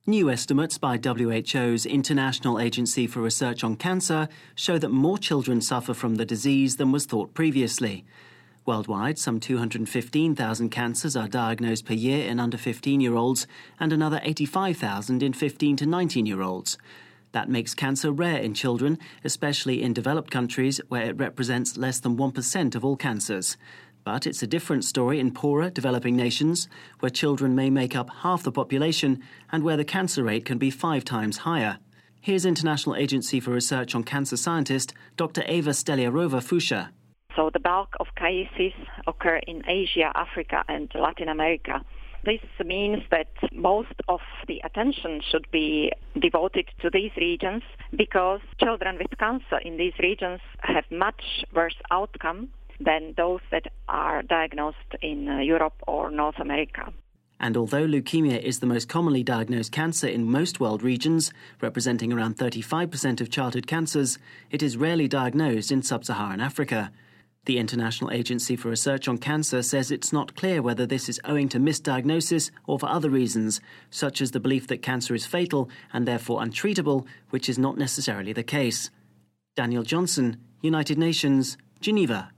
New estimates by WHO's International Agency for Research on Cancer show that more children suffer from the disease than was thought previously. Worldwide, some 215,000 cancers are diagnosed per year in under 15-year-olds and another 85,000 in 15 to 19-year-olds. That makes cancer rare in children, especially in developed countries where it represents less than 1% of all cancers. But it's a different story in poorer, developing nations, where children may make up half the population and where the cancer rate can be 5 times higher. Here's International Agency for Research on Cancer scientist Dr. Eva Steliarova-Fusha. So the bulk of cases occur in Asia, Africa and Latin America. This means that most of the attention should be devoted to these regions because children with cancer in these regions have much worse outcome than those that are diagnosed in Europe or North America. And although leukemia is the most commonly diagnosed cancer in most world regions, representing around 35% of childhood cancers, it is rarely diagnosed in sub-Saharan Africa. The International Agency for Research on Cancer says it's not clear whether this is owing to misdiagnosis or for other reasons, such as the belief that cancer is fatal and therefore untreatable, which is not necessarily the case. Daniel Johnson, United Nations, Geneva.